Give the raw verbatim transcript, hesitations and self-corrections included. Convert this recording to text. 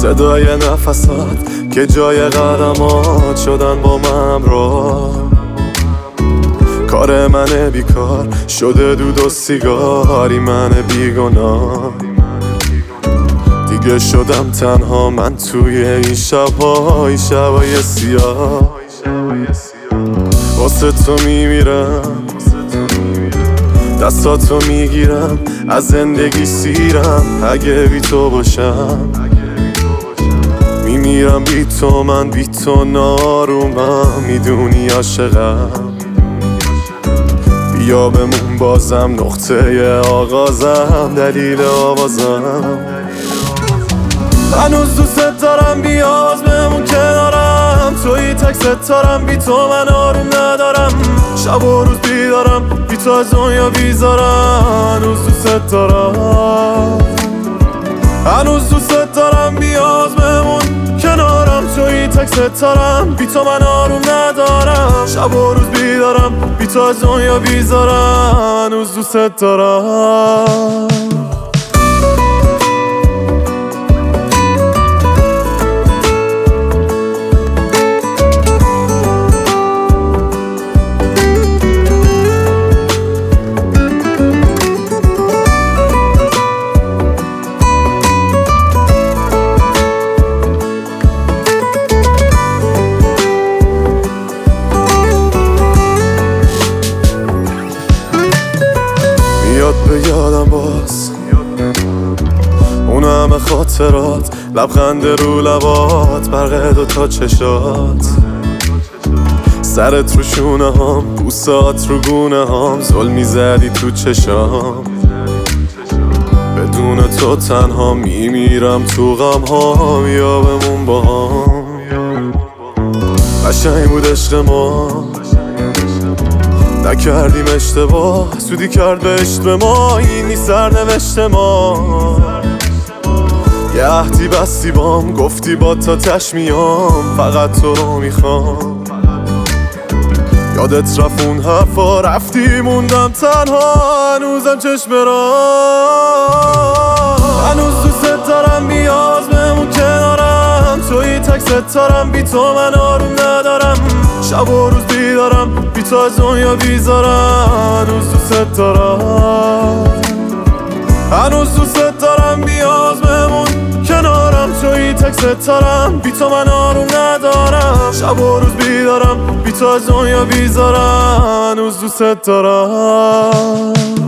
صدای نفسات که جای قدمات شدن با من را. کار من بیکار شده دود و سیگاری، من بیگناه دیگه شدم تنها من توی این شب‌های شبای سیاه. واسه تو میمیرم، دستاتو میگیرم، از زندگی سیرم. اگه بی تو باشم میمیرم بی تو، من بی تو نارومم، میدونی عاشقم. بیا بمون بازم، نقطه آغازم، دلیل آوازم. هنوز دوست دارم، بیاز بمون کنارم، توی تک ستارم، بی تو من آروم ندارم. شب و روز بیدارم، بی تو از دنیا بیزارم. هنوز دوست دارم، هنوز دوست دارم، بیاز بمون کنارم، توی تک ستارم، بی تو من آروم ندارم. شب و روز بیدارم، بی تو از دنیا بیزارم. هنوز دوست دارم. میاد به یادم باز اون همه خاطرات، لبخند رو لبات، برق دوتا چشات، سرت رو شونه هام، بوسات رو گونه هام، زل میزدی تو چشام. بدون تو تنها میمیرم تو غم ها، بیا بمون با هم. قشنگ بود عشق ما، نکردیم اشتباه، سودی کرد بهشت به ما، این نیست سرنوشت ما. یه عهدی بستی بام، گفتی با تا تش میام، فقط تو رو میخوام. یادت رفت اون حرفا، رفتی موندم تنها، هنوزم چشم را. هنوز دوست دارم، بیاز بمون کنارم، توی تک ستارم، بی تو من آروم ندارم. شب و روز بیدارم، بی تو از دنیا بیزارم. هنوز دوست دارم، هنوز دوست دارم، بیاز بمون کنارم، توی تک ستارم، بی تو من آروم ندارم. شب و روز بیدارم، بی تو از دنیا بیزارم. هنوز دوست دارم.